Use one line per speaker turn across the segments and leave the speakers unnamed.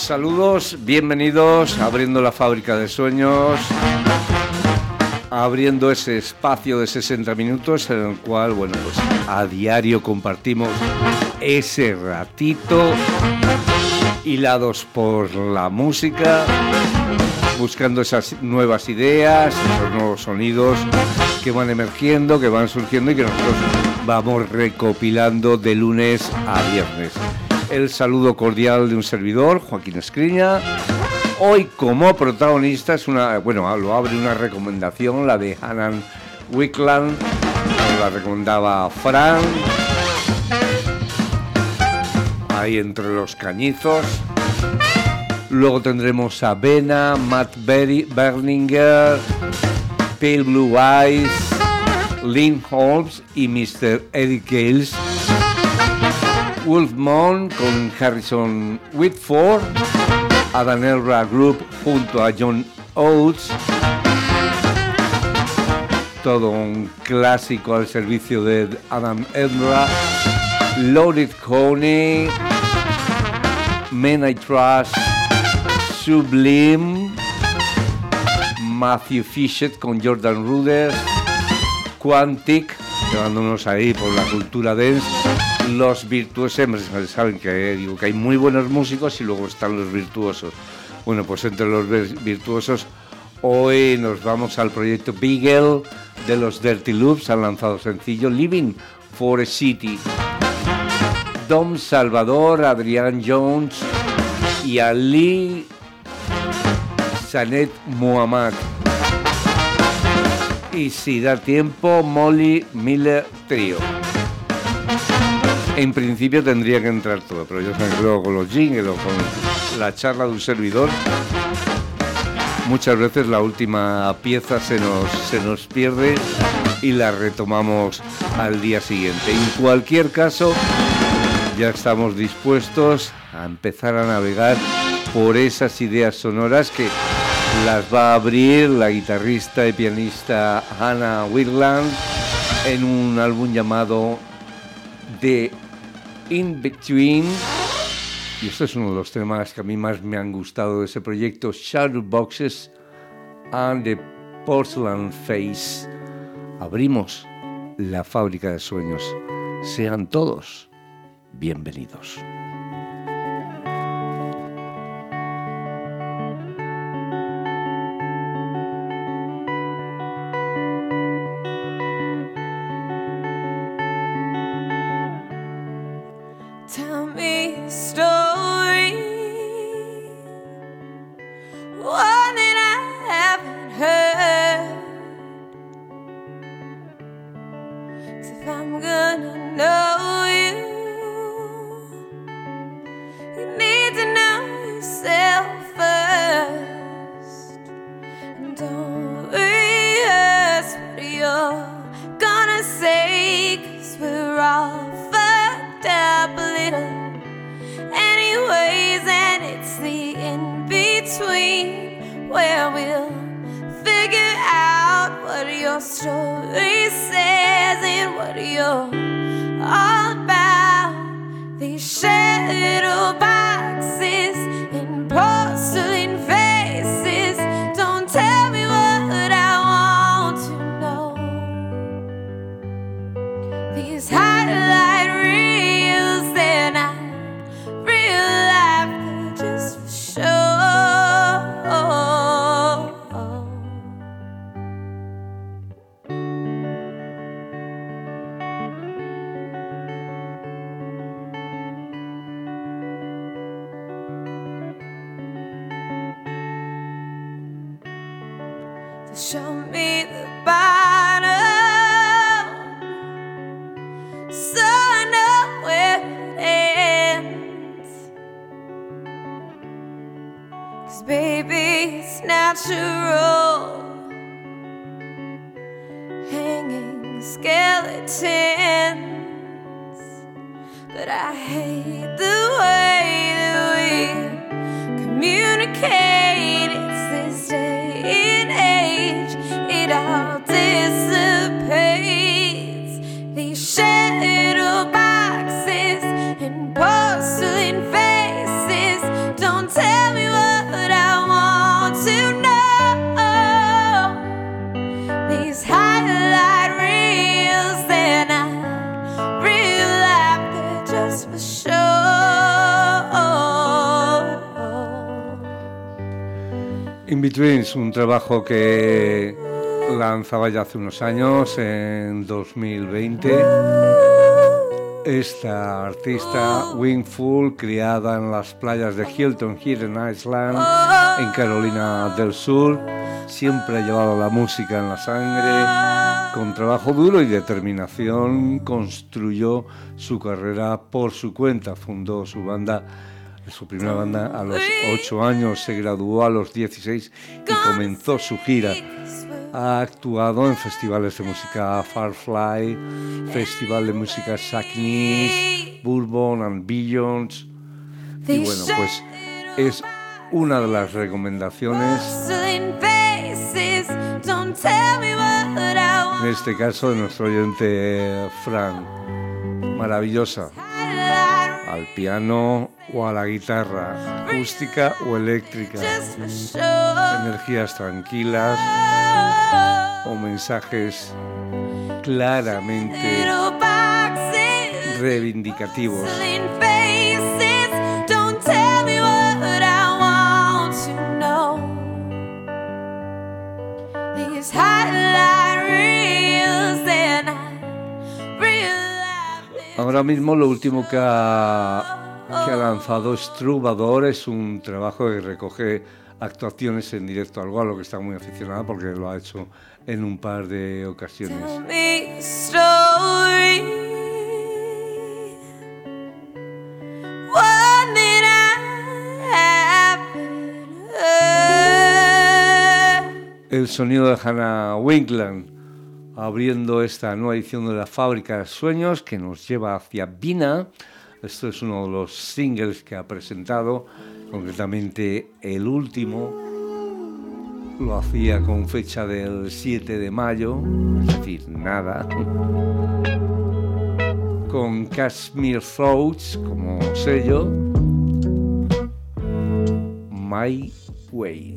Saludos, bienvenidos a Abriendo la Fábrica de Sueños, abriendo ese espacio de 60 minutos en el cual, bueno, pues a diario compartimos ese ratito hilados por la música, buscando esas nuevas ideas, esos nuevos sonidos que van emergiendo, que van surgiendo y que nosotros vamos recopilando de lunes a viernes. El saludo cordial de un servidor, Joaquín Escriña. Hoy como protagonista es lo abre una recomendación, la de Hannah Wickland, la recomendaba Fran, ahí entre los cañizos. Luego tendremos a Bena, Matt Berninger, Pale Blue Eyes, Lynn Holmes y Mr. Eddie Gales. Wolf Moon con Harrison Whitford, Adam Elra Group junto a John Oates, todo un clásico al servicio de Adam Elra, Loaded Coney, Men I Trust, Sublime, Matthew Fischett con Jordan Rudess, Quantic, llevándonos ahí por la cultura dance. Los virtuosos, saben que hay muy buenos músicos y luego están los virtuosos. Bueno, pues entre los virtuosos hoy nos vamos al proyecto Beagle de los Dirty Loops. Han lanzado sencillo Living for a City. Dom Salvador, Adrian Jones y Ali Sanet Muhammad. Y si da tiempo, Molly Miller Trio. En principio tendría que entrar todo, pero yo creo con los jingles o con la charla de un servidor, muchas veces la última pieza se nos pierde y la retomamos al día siguiente. En cualquier caso, ya estamos dispuestos a empezar a navegar por esas ideas sonoras que las va a abrir la guitarrista y pianista Hannah Wickland en un álbum llamado The In Between, y este es uno de los temas que a mí más me han gustado de ese proyecto, Shadow Boxes and the Porcelain Face. Abrimos la fábrica de sueños. Sean todos bienvenidos.
Show me the bottom, so I know where it ends. 'Cause baby, it's natural, hanging skeletons. But I hate the way that we communicate. It's this day and age, it all dissipates. These shadow boxes and porcelain faces don't tell
In Between es un trabajo que lanzaba ya hace unos años, en 2020. Esta artista, Wingful, criada en las playas de Hilton Head en Island, en Carolina del Sur, siempre ha llevado la música en la sangre. Con trabajo duro y determinación construyó su carrera por su cuenta. Fundó su primera banda a los 8 años, se graduó a los 16 y comenzó su gira. Ha actuado en festivales de música Firefly, Festival de Música Sackneys, Bourbon and Billions. Y bueno, pues es una de las recomendaciones, en este caso de nuestro oyente Frank. Maravillosa. Al piano o a la guitarra, acústica o eléctrica, energías tranquilas o mensajes claramente reivindicativos. Ahora mismo lo último que ha lanzado es Troubadour, es un trabajo que recoge actuaciones en directo, algo a lo que está muy aficionada porque lo ha hecho en un par de ocasiones. El sonido de Hannah Winkland, abriendo esta nueva edición de la Fábrica de Sueños que nos lleva hacia Vina. Esto es uno de los singles que ha presentado, concretamente el último. Lo hacía con fecha del 7 de mayo, es decir, nada. Con Kashmir Thoughts como sello. My Way.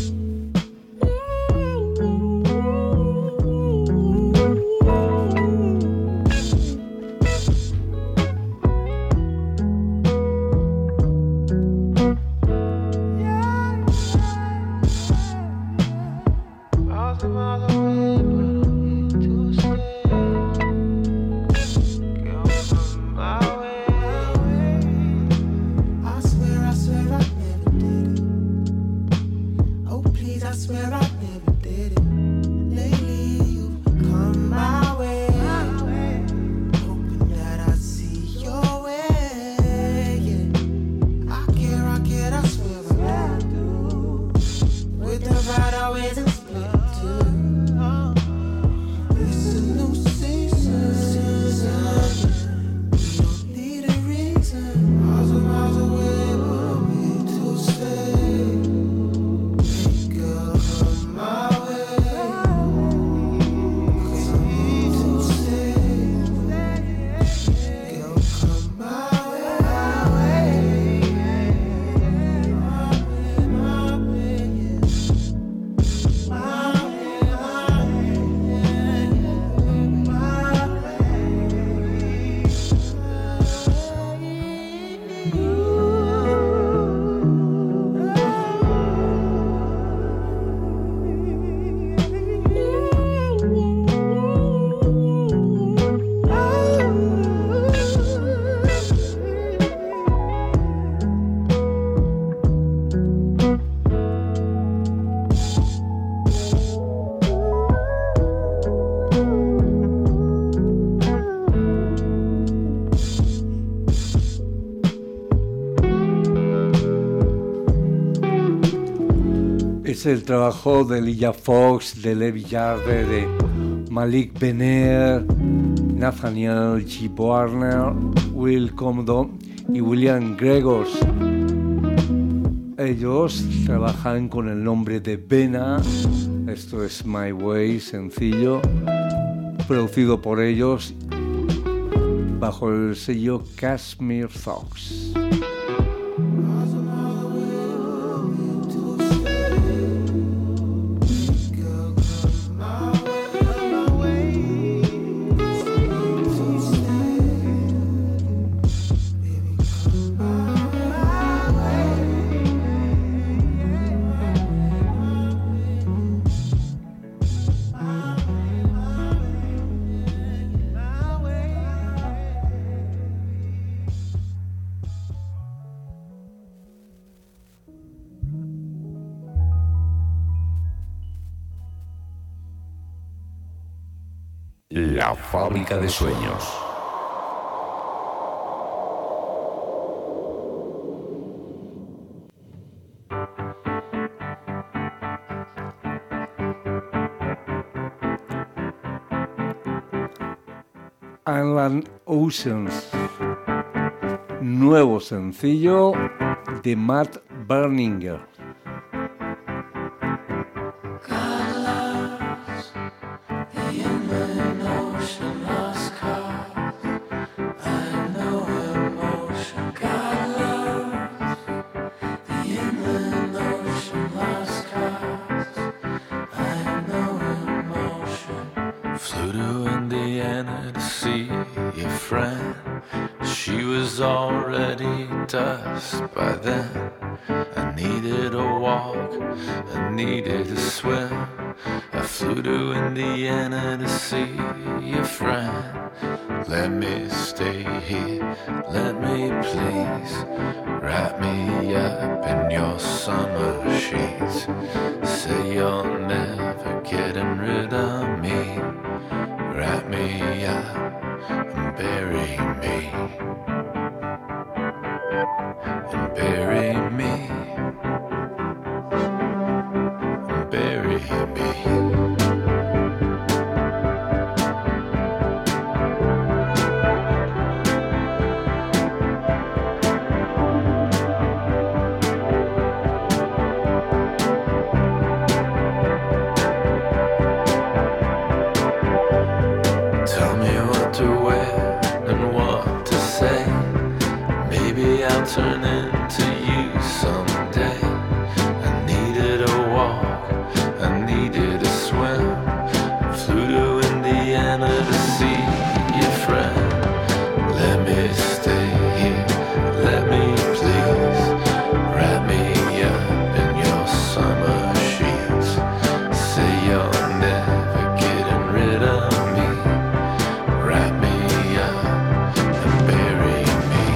Es el trabajo de Elijah Fox, de Levi Jarre, de Malik Benner, Nathaniel G. Warner, Will Comdo y William Gregors. Ellos trabajan con el nombre de Bena. Esto es My Way, sencillo, producido por ellos bajo el sello Kashmir Thoughts.
La fábrica de sueños.
Island Oceans, nuevo sencillo de Matt Berninger.
Dust by then. I needed a walk, I needed a swim. I flew to Indiana to see a friend. Let me stay here, let me please. Wrap me up in your summer sheets. Say you're never getting rid of me. Wrap me up and bury me. And bury me, and bury me. Tell me what to wear and what to say. Maybe I'll turn into you someday. I needed a walk, I needed a swim. Flew to Indiana to see your friend. Let me stay here, let me please. Wrap me up in your summer sheets. Say you're never getting rid of me. Wrap me up and bury me.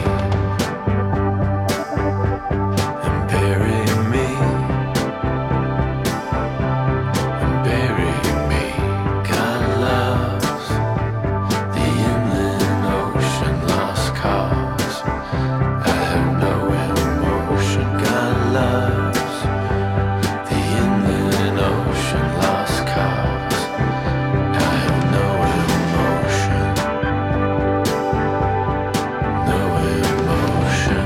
And bury me. And bury me. God loves the inland ocean, lost cause. I have no emotion. God loves the inland ocean, lost cause. I have no emotion. No emotion.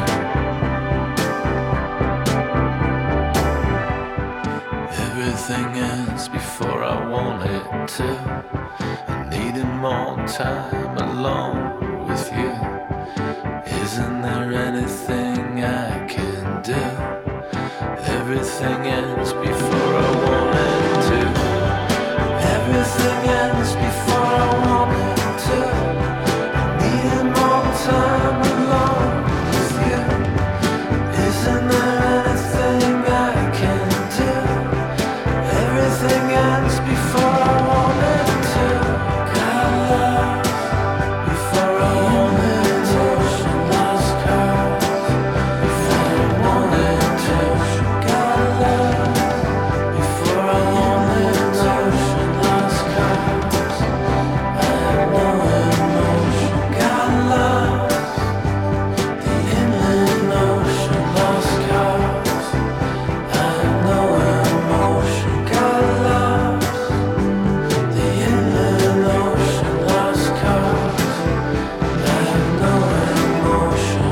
Everything ends before I want it to. I needed more time alone with you. Isn't there anything I can do? Everything ends before I want it to. Everything ends before I want it to. I needed more time alone with you. Isn't there anything I can do? Everything ends before I want it to. God loves before I want it to. Lost cause before I want it to. God loves before I want it to. Lost cause I have no emotion. God loves the inland ocean, lost cause I have no emotion. God loves the inland ocean, lost cause I have no emotion.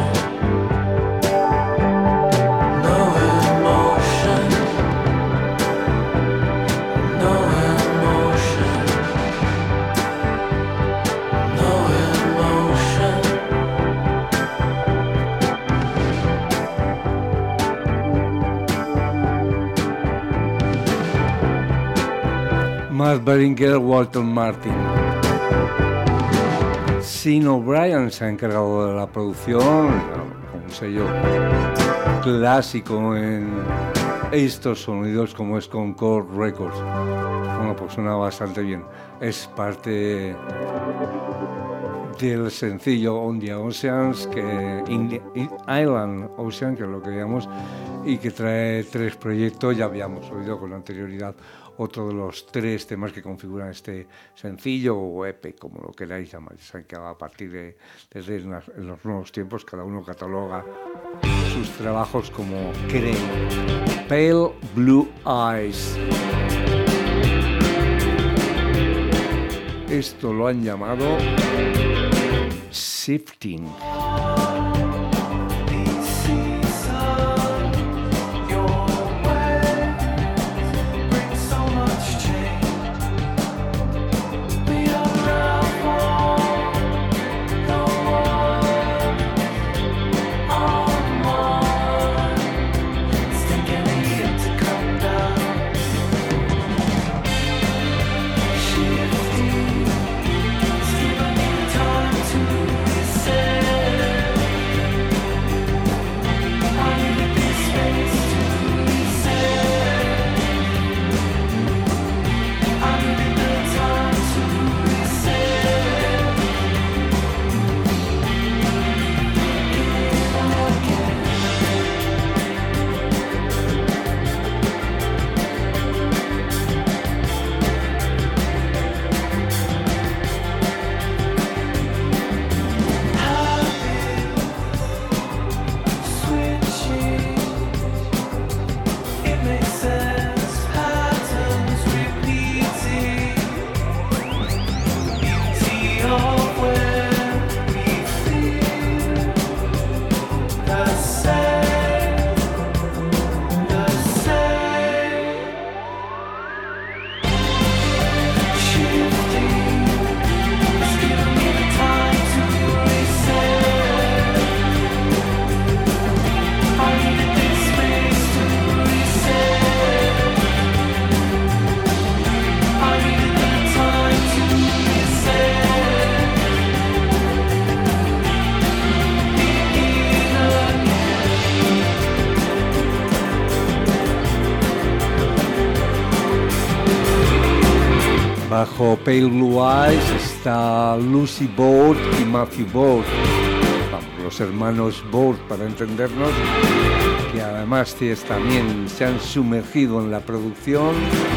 No emotion. No emotion. No emotion.
Matt Berninger, Walter Martin. Sean O'Brien se ha encargado de la producción, con un sello clásico en estos sonidos como es Concord Records. Bueno, pues suena bastante bien. Es parte del sencillo On the Oceans, Island Ocean, que es lo que llamamos, y que trae 3 proyectos. Ya habíamos oído con anterioridad otro de los 3 temas que configuran este sencillo o EP, como lo queráis llamar. Saben que a partir desde en los nuevos tiempos cada uno cataloga sus trabajos como creen. Pale Blue Eyes. Esto lo han llamado Shifting. Bajo Pale Blue Eyes está Lucy Boat y Matthew Boat, vamos, los hermanos Boat para entendernos, que además también se han sumergido en la producción,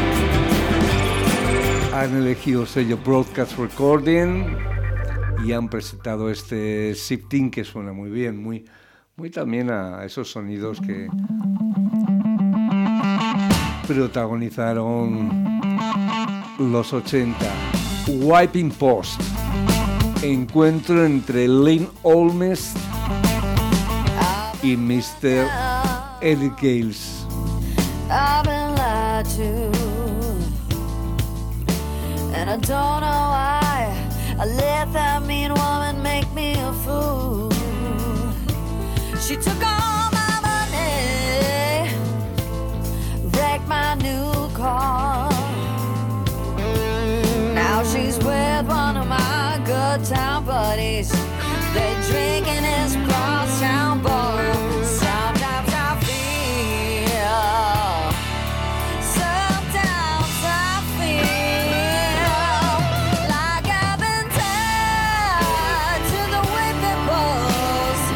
han elegido el sello Broadcast Recording y han presentado este Shifting que suena muy bien, muy también a esos sonidos que protagonizaron los 80. Wiping Post, encuentro entre Lynn Olmsted y Mr. Eddie Gales.
I've been lied to, and I don't know why I let that mean woman make me a fool. She took all my money, wrecked my new car. Now she's with one of my good town buddies. They're drinking his crosstown bar. Sometimes I feel like I've been tied to the whipping post.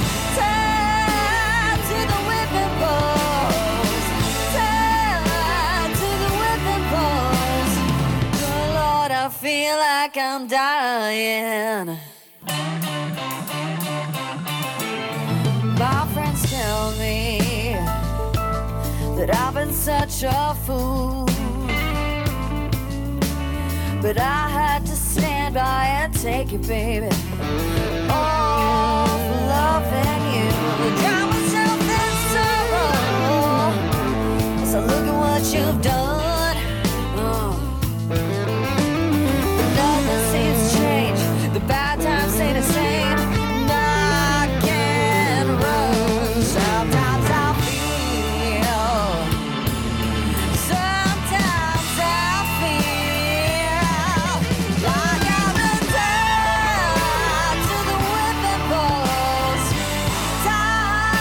Tied to the whipping post. Tied to the whipping post. Good Lord, I feel like I'm dying. My friends tell me that I've been such a fool, but I had to stand by and take it, baby. Oh, for loving you, drown myself in sorrow. So look at what you've done. But nothing seems to change. The bad times stay the same. And I can't run. Sometimes I feel. Sometimes I feel like I've been tied to the whipping post. Tied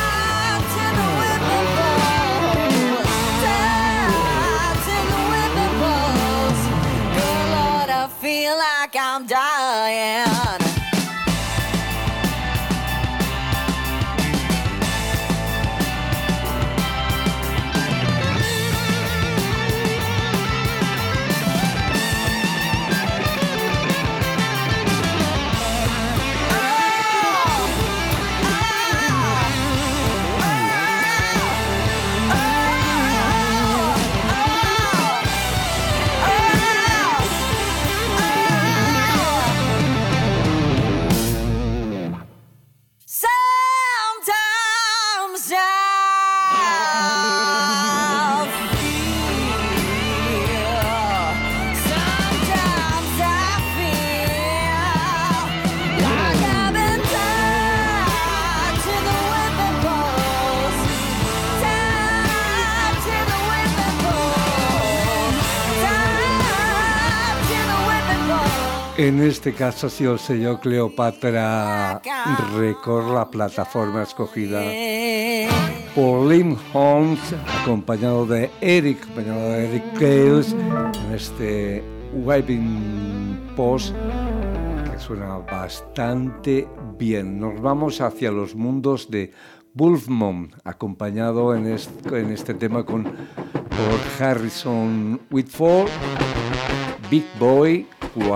En este caso ha sido el sello Cleopatra Record, la plataforma escogida por Liam Holmes, acompañado de Eric Gales, en este Waving Post, que suena bastante bien. Nos vamos hacia los mundos de Wolfman, acompañado en este tema por Harrison Whitford, Big Boy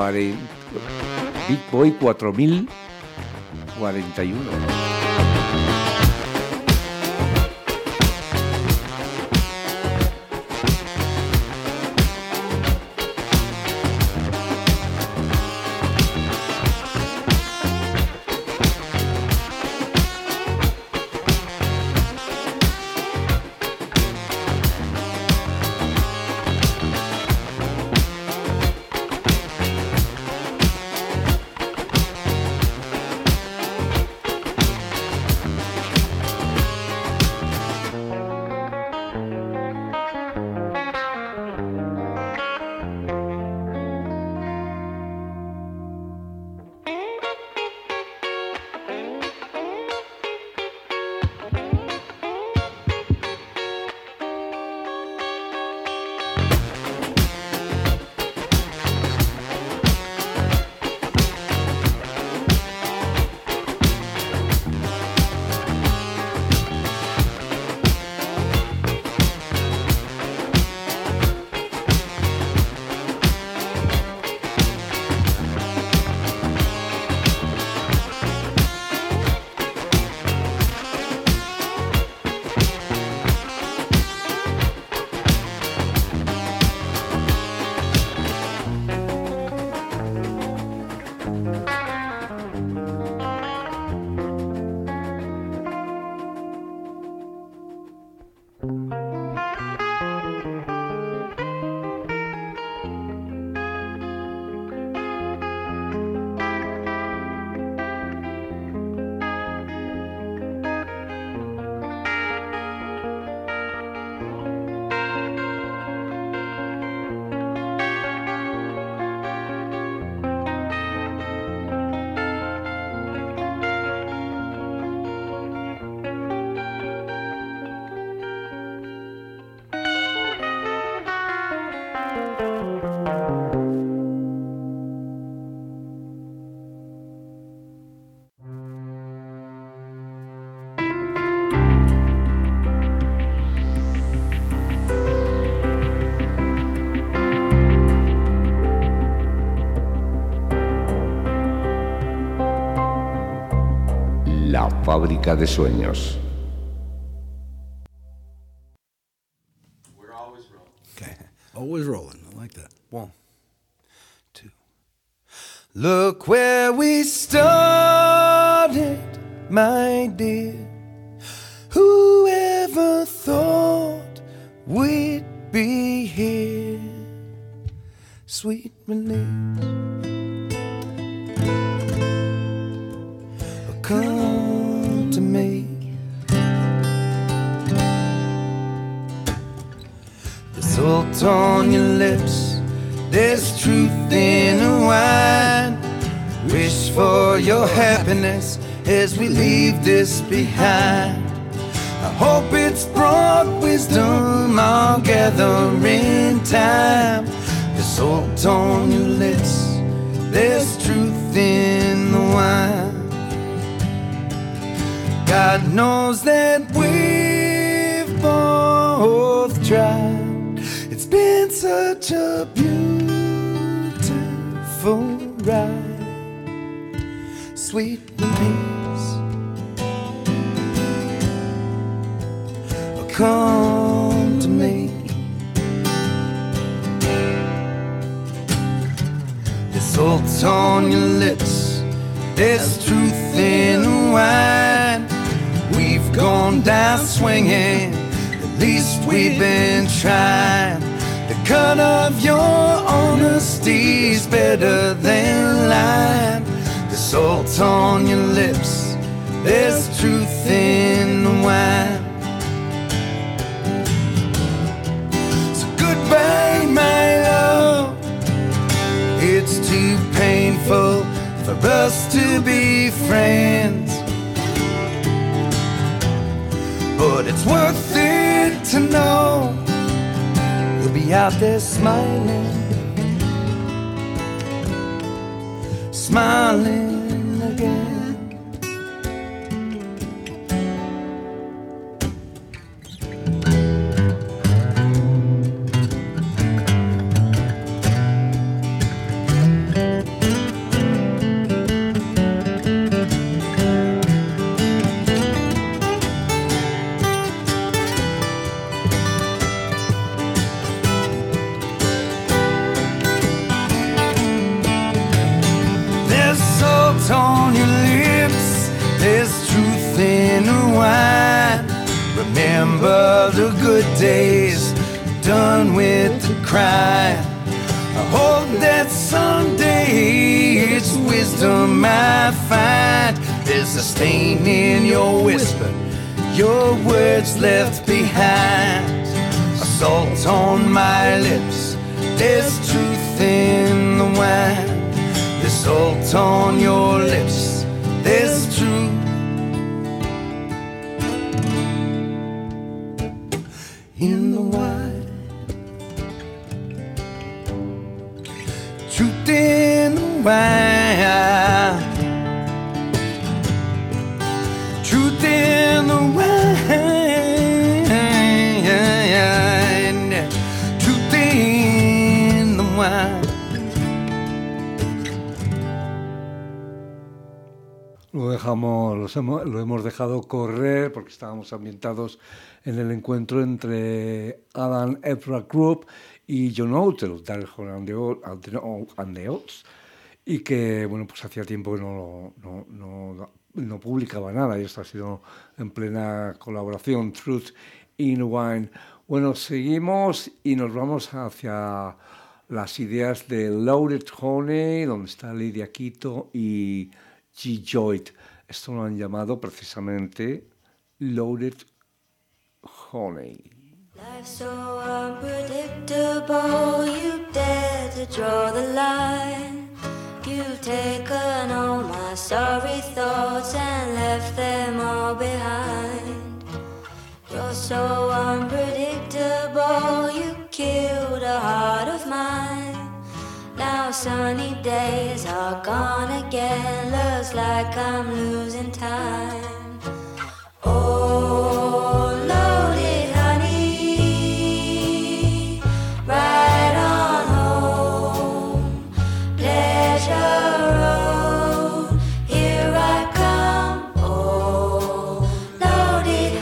4041.
Fábrica de sueños.
We're always rolling.
Okay. Always rolling. I like that. 1, 2. Look where we started, my dear. Whoever thought we'd be here? Sweet relief. Come to me. The salt on your lips, there's truth in a wine. Wish for your happiness as we leave this behind. I hope it's brought wisdom, I'll gather in time. The salt on your lips, there's truth in the wine. God knows that we've both tried. It's been such a beautiful ride. Sweet release. Come to me. The salt's on your lips, there's truth in the wine. We've gone down swinging, at least we've been trying. The cut of your honesty's better than lying. The salt on your lips, there's truth in the wine. So goodbye, my love, it's too painful us to be friends. But it's worth it to know you'll be out there smiling, smiling again. On your lips, there's truth in the wine. Remember the good days, done with the crying. I hope that someday it's wisdom I find. There's a stain in your whisper, your words left behind. A salt on my lips, there's truth in the wine. There's salt on your lips, there's truth in the wine. Truth in the wine. Truth in the wine. Truth in the wine.
Lo hemos dejado correr porque estábamos ambientados en el encuentro entre Adam Evra Group y John Oates, Daryl Hall and the Oates, y que bueno, pues hacía tiempo que no publicaba nada, y esto ha sido en plena colaboración. Truth in Wine. Bueno, seguimos y nos vamos hacia las ideas de Loaded Honey, donde está Lydia Quito y G. Joyd. Esto lo han llamado precisamente Loaded Honey.
Life's so unpredictable, you dare to draw the line. You've taken all my sorry thoughts and left them all behind. You're so unpredictable, you killed a heart of mine. Now sunny days are gone again, looks like I'm losing time. Oh, loaded honey, right on home, pleasure road, here I come. Oh, loaded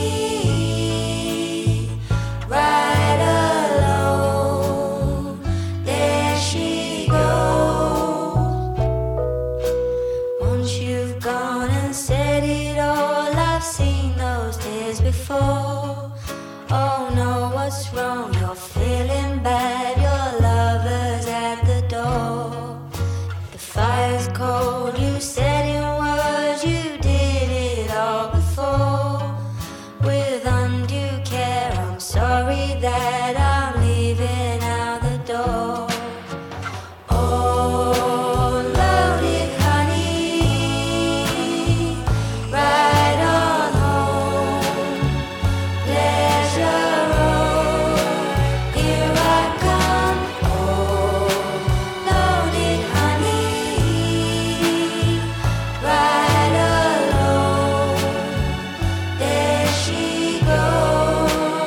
honey, right alone, there she goes. Once you've gone and said it all, I've seen those tears before. Oh no, what's wrong? You're feeling bad, your lover's at the door. The fire's cold, you said in words, you did it all before. With undue care, I'm sorry that I'm leaving out the door. Oh, loaded honey, right on home, pleasure road, here I come. Oh, loaded honey, right alone, there she goes.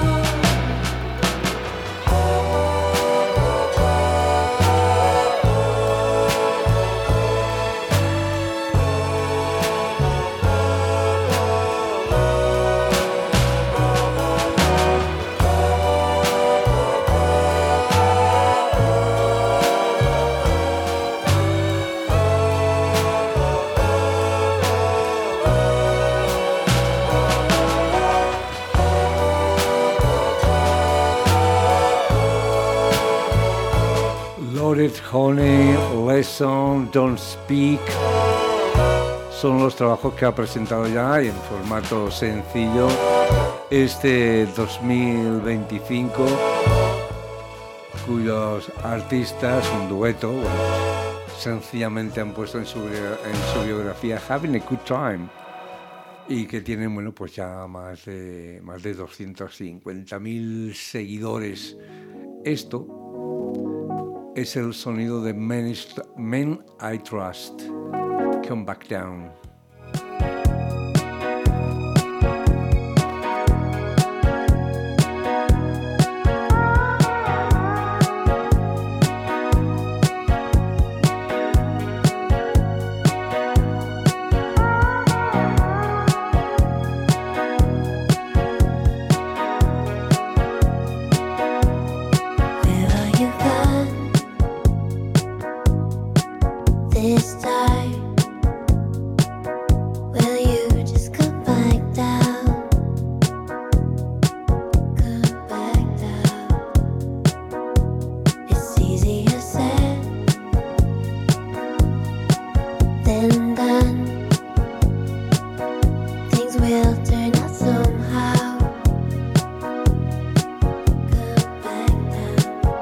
Loaded Honey, Lesson, Don't Speak, son los trabajos que ha presentado ya en formato sencillo este 2025, cuyos artistas, un dueto, bueno, sencillamente han puesto en su biografía Having a Good Time, y que tienen, bueno, pues ya más de 250.000 seguidores. Esto es el sonido de Men I Trust, Come Back Down.
This time, will you just come back down? Come back down. It's easier said than done. Things will turn out somehow. Come back down.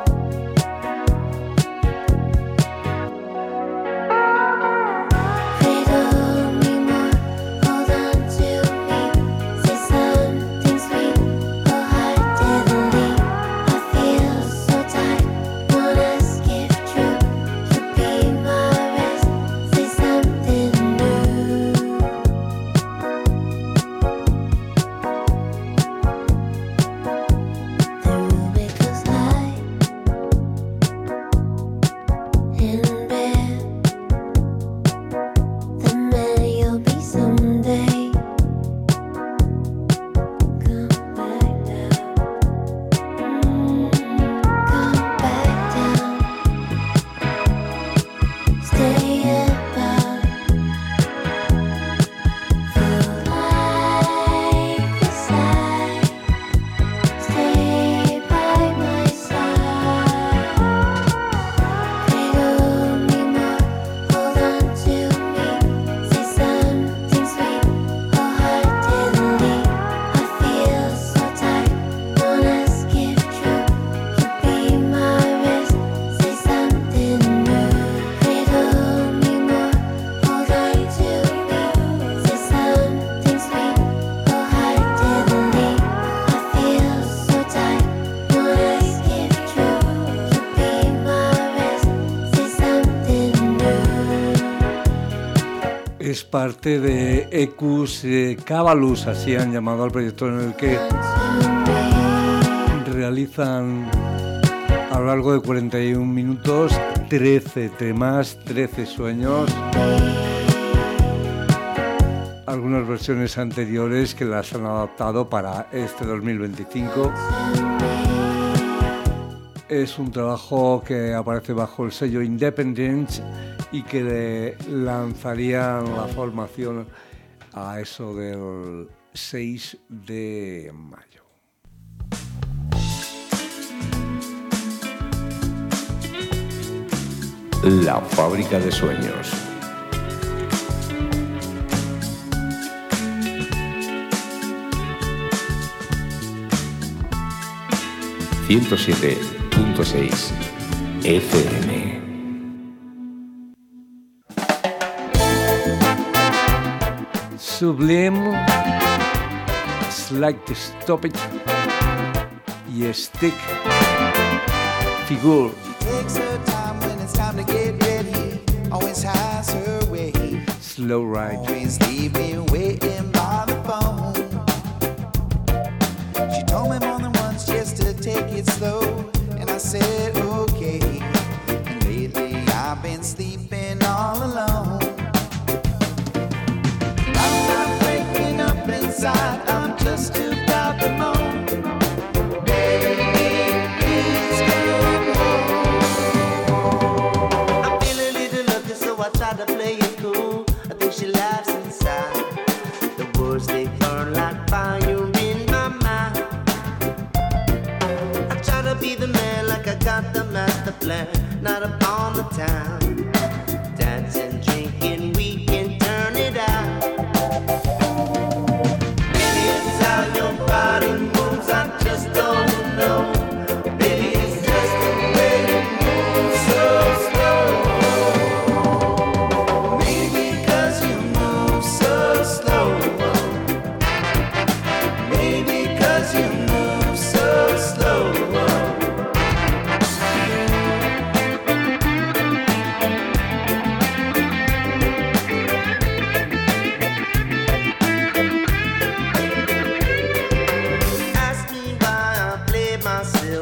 Es parte de Ecus Cabalus, así han llamado al proyecto, en el que realizan a lo largo de 41 minutos 13 temas, 13 sueños, algunas versiones anteriores que las han adaptado para este 2025. Es un trabajo que aparece bajo el sello Independence y que lanzarían la formación a eso del 6 de mayo.
La fábrica de sueños. ...107.6 FM.
Sublime, Like to Stop It y Stick Figure. Slow Ride.
Always leave me waiting by the phone. She told me more than once just to take it slow, and I said okay. And lately I've been sleeping all alone. I'm not waking up inside, I'm just about to moan. Baby, please come home. I feel a little lucky, so I try to play it cool. I think she laughs inside. The words, they burn like fire in my mind. I try to be the man like I got the master plan, not upon the time. Dancing, drinking, we can turn it out. Maybe it's how your body moves, I just don't know. Maybe it's just the way you move so slow.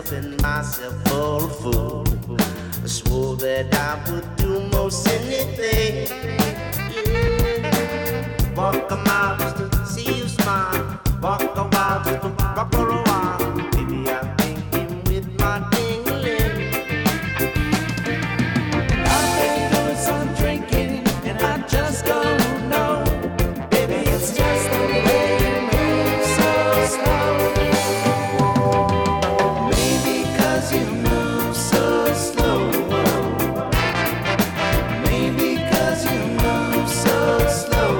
tripping myself for a fool. I swore that I would do most anything. Walk a mile just to see you smile. Walk a while just to rock for a while. Baby, I'm thinking with my ding-a-ling. I've been doing some drinking and I just don't know. Baby, it's just the way you move so slow. Maybe 'cause you move so slow. Maybe 'cause you move so slow.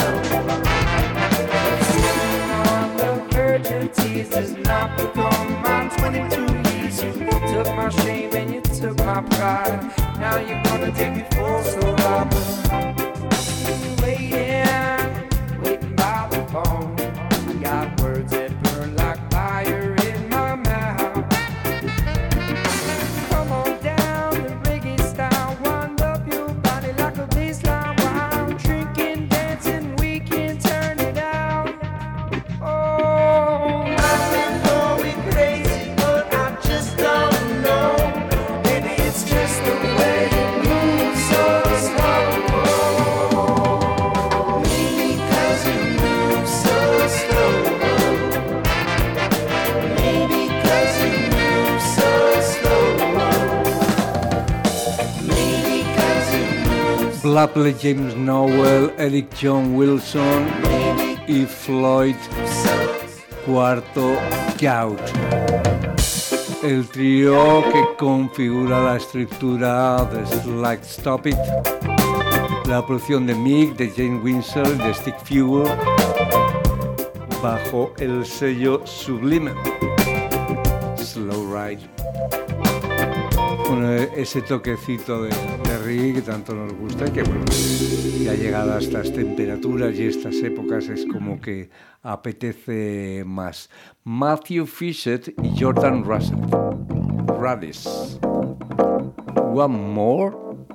Does not become mine. 22 years, you took my shame and you took my pride. Now you're gonna take me for so long. Waiting by the phone. I got words that burn like fire in my mouth. Come on down, the reggae style. Wind up your body like a baseline. While drinking, dancing, we can turn it out. Oh, I've been going crazy, but I just don't know. Maybe it's just the way you move so slow. Maybe 'cause you move so slow. Maybe 'cause you move so slow. Maybe 'cause you move so
Blackley, James Nowell, Eric John Wilson y Floyd Cuarto Yacht. El trío que configura la estructura de Like Stop It, la producción de Mick, de Jane Windsor, de Stick Fuel, bajo el sello Sublime, Slow Ride. Bueno, ese toquecito de reggae que tanto nos gusta y que, bueno, ya llegado a estas temperaturas y estas épocas es como que apetece más. Matthew Fishett y Jordan Russell. Radis. One more.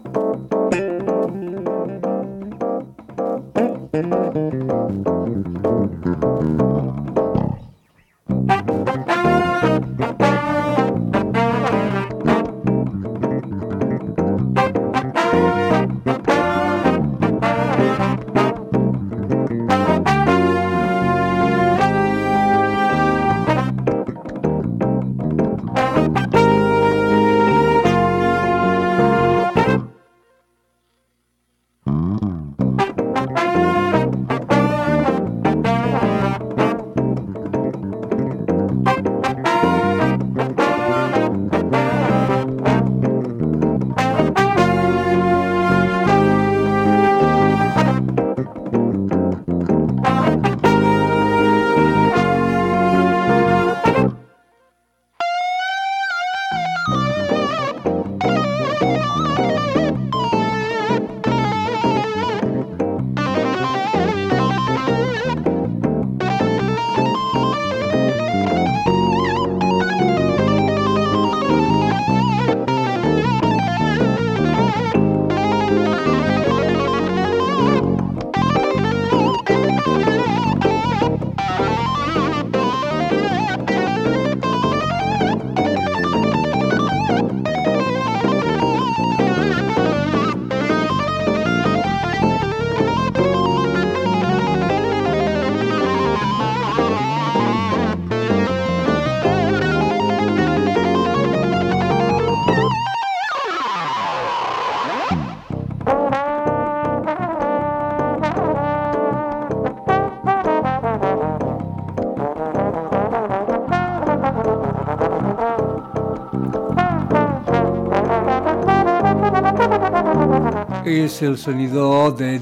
Es el sonido de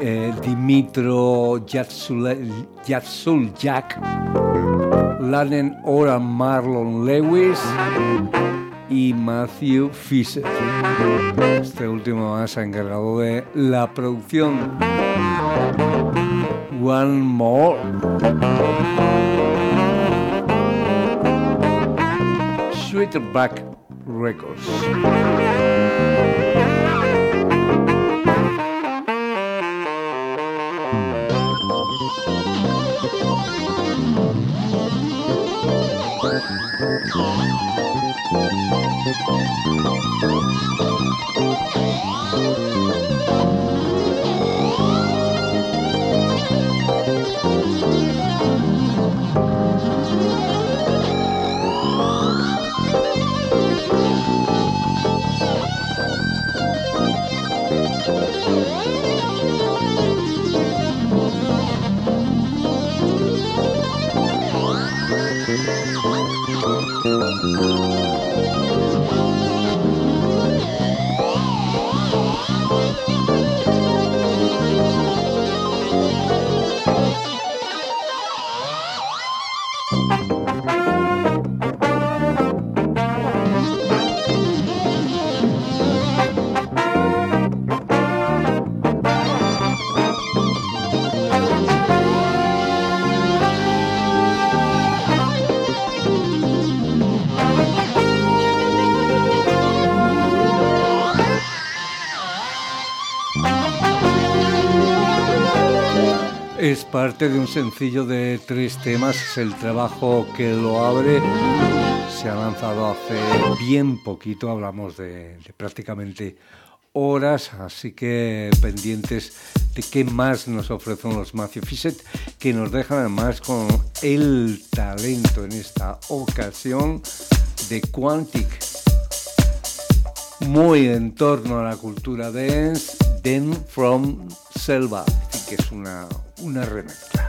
Dimitro Jatsuljak, Lannon Oran Marlon Lewis y Matthew Fishett. Este último se ha encargado de la producción. One More. Sweetback Records. Es parte de un sencillo de 3 temas, es el trabajo que lo abre. Se ha lanzado hace bien poquito, hablamos de prácticamente horas, así que pendientes de qué más nos ofrecen los Matthew Fishett, que nos dejan además con el talento en esta ocasión de Quantic, muy en torno a la cultura dance, Den from Selva, que es una remezcla.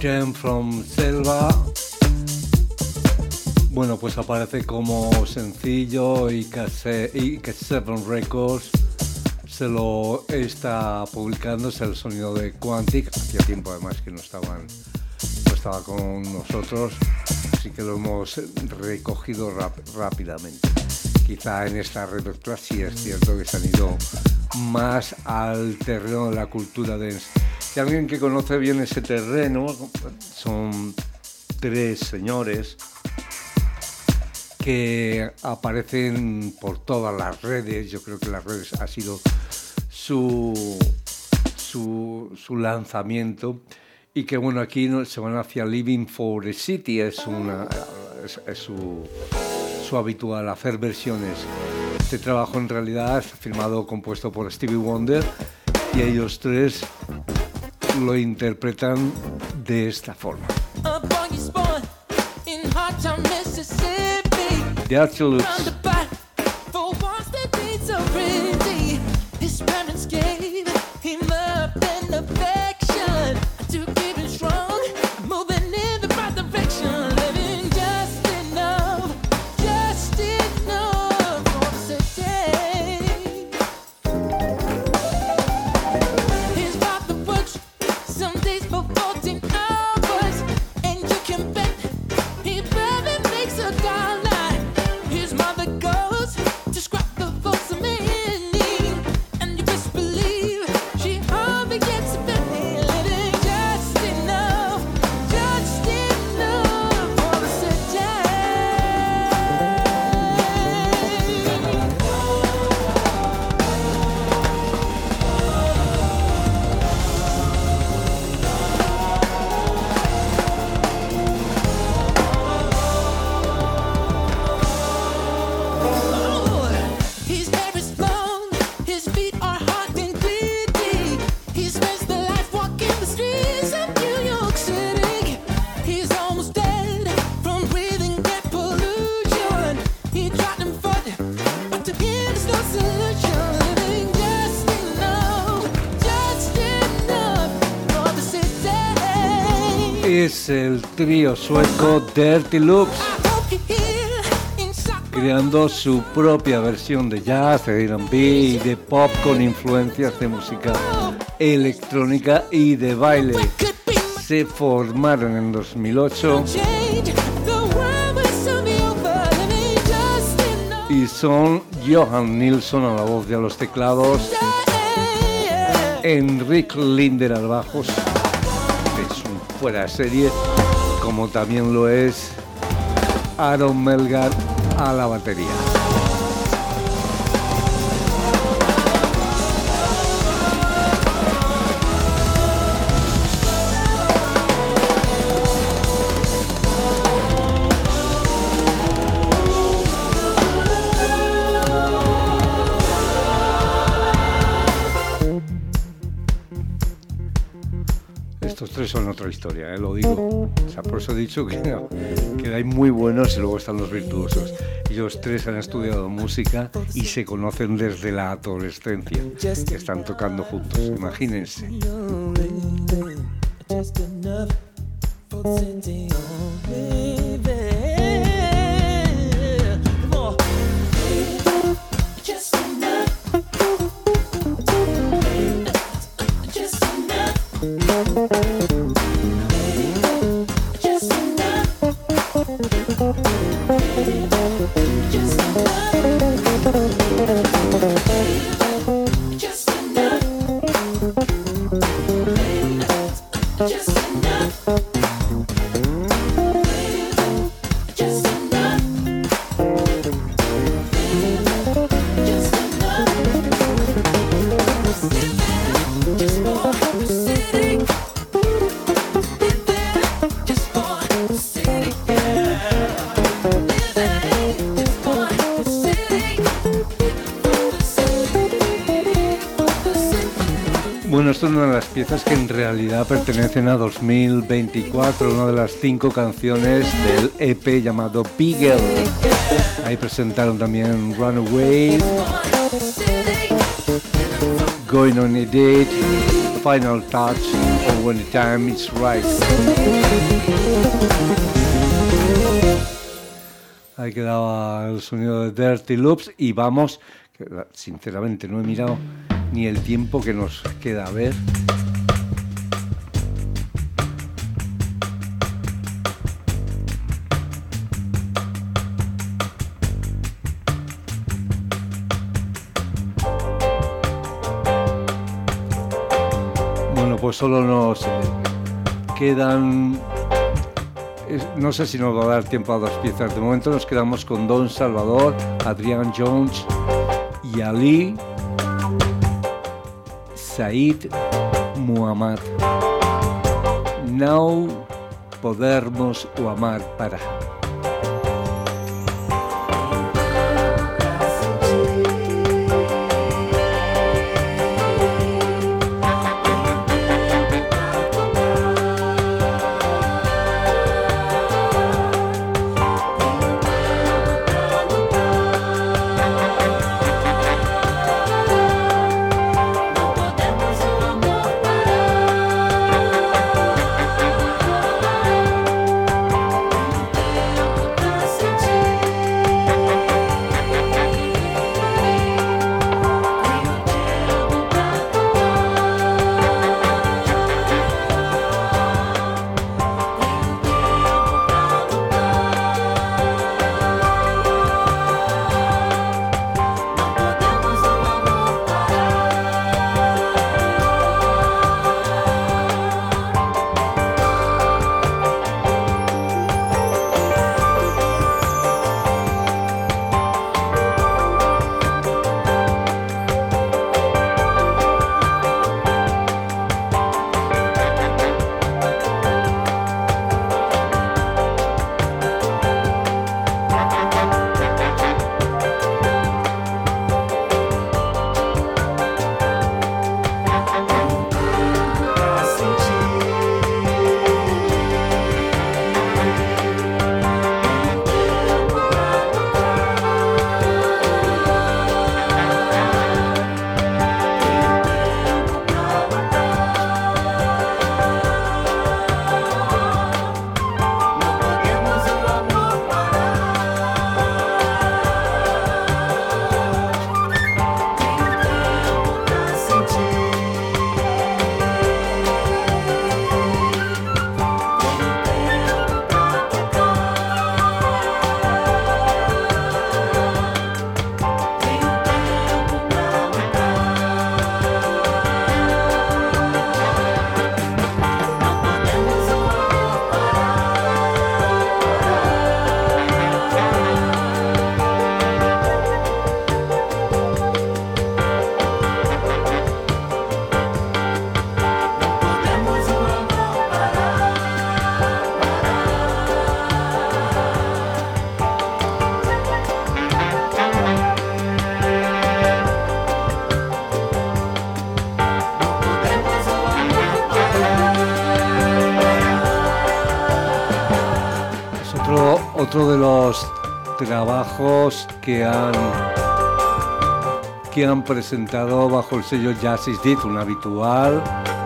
Came from Selva. Bueno, pues aparece como sencillo y que Seven Records se lo está publicando. Es el sonido de Quantic. Hacía tiempo además que no estaba con nosotros, así que lo hemos recogido rápidamente. Quizá en esta repertura sí es cierto que se han ido más al terreno de la cultura dance. Si alguien que conoce bien ese terreno, son 3 señores que aparecen por todas las redes. Yo creo que las redes ha sido su lanzamiento, y que bueno, aquí se van hacia Living for the City, es su habitual hacer versiones. Este trabajo en realidad está firmado, compuesto por Stevie Wonder, y ellos 3 lo interpretan de esta forma. The Archulus. Es el trío sueco Dirty Loops, creando su propia versión de jazz, de R&B y de pop con influencias de música electrónica y de baile. Se formaron en 2008 y son Johan Nilsson a la voz y a los teclados, Henrik Linder al bajo, fuera de serie, como también lo es Aaron Melgar a la batería. Estos 3 son otra historia, lo digo. O sea, por eso he dicho que hay muy buenos y luego están los virtuosos. Ellos 3 han estudiado música y se conocen desde la adolescencia. Están tocando juntos, imagínense. Bueno, esto es una de las piezas que en realidad pertenecen a 2024, una de las 5 canciones del EP llamado Beagle. Ahí presentaron también Runaway, Going on a Date, Final Touch or When the Time is Right. Ahí quedaba el sonido de Dirty Loops y vamos, que sinceramente no he mirado ni el tiempo que nos queda. A ver. Bueno, pues solo nos quedan... No sé si nos va a dar tiempo a 2 piezas. De momento nos quedamos con Don Salvador, Adrian Jones y Ali Said Muhammad. Now Podermos o Amar para. Otro de los trabajos que han presentado bajo el sello Jazz Is Dead, un habitual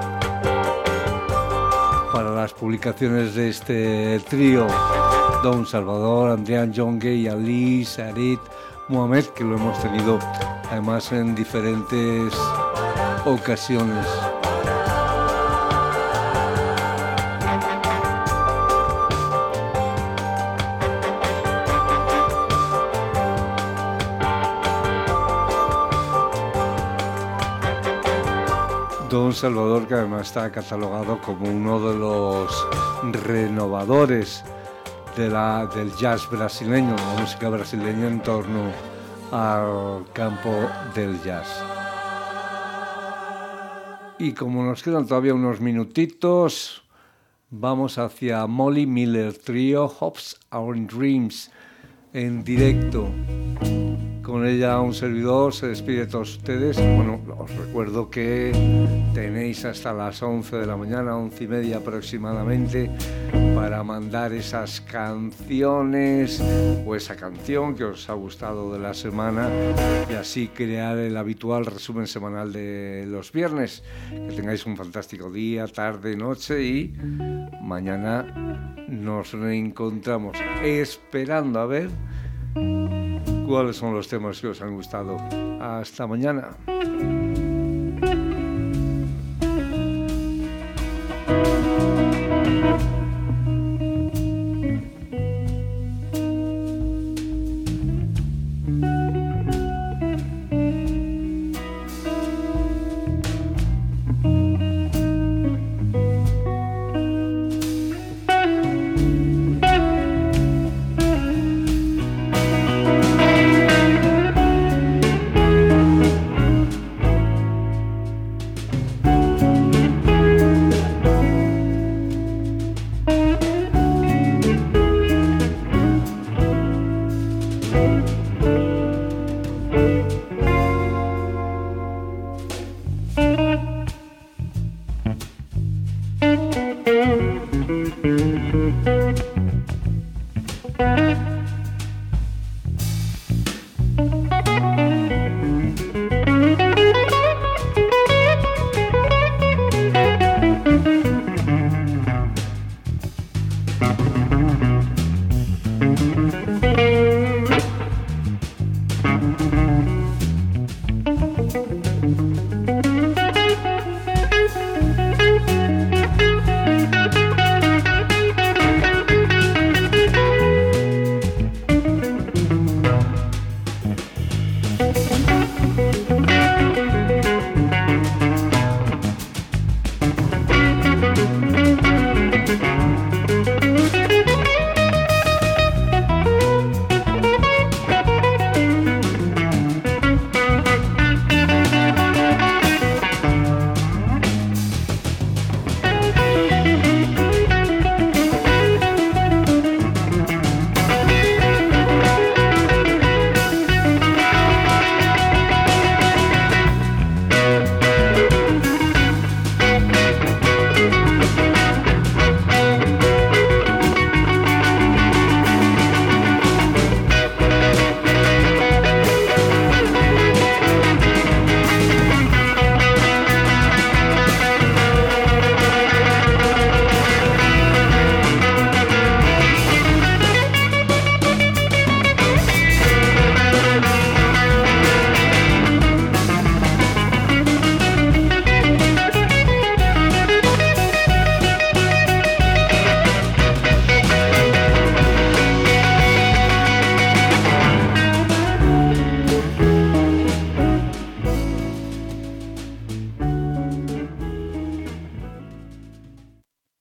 para las publicaciones de este trío, Don Salvador, Adrian Jonge y Ali Said Muhammad, que lo hemos tenido además en diferentes ocasiones. Don Salvador, que además está catalogado como uno de los renovadores del jazz brasileño, la música brasileña en torno al campo del jazz. Y como nos quedan todavía unos minutitos, vamos hacia Molly Miller Trio, Hopes Our Dreams, en directo, con con ella un servidor se despide de todos ustedes. Bueno, os recuerdo que tenéis hasta las 11 de la mañana, 11:30 aproximadamente, para mandar esas canciones o esa canción que os ha gustado de la semana y así crear el habitual resumen semanal de los viernes. Que tengáis un fantástico día, tarde, noche y mañana nos reencontramos esperando a ver cuáles son los temas que os han gustado. Hasta mañana.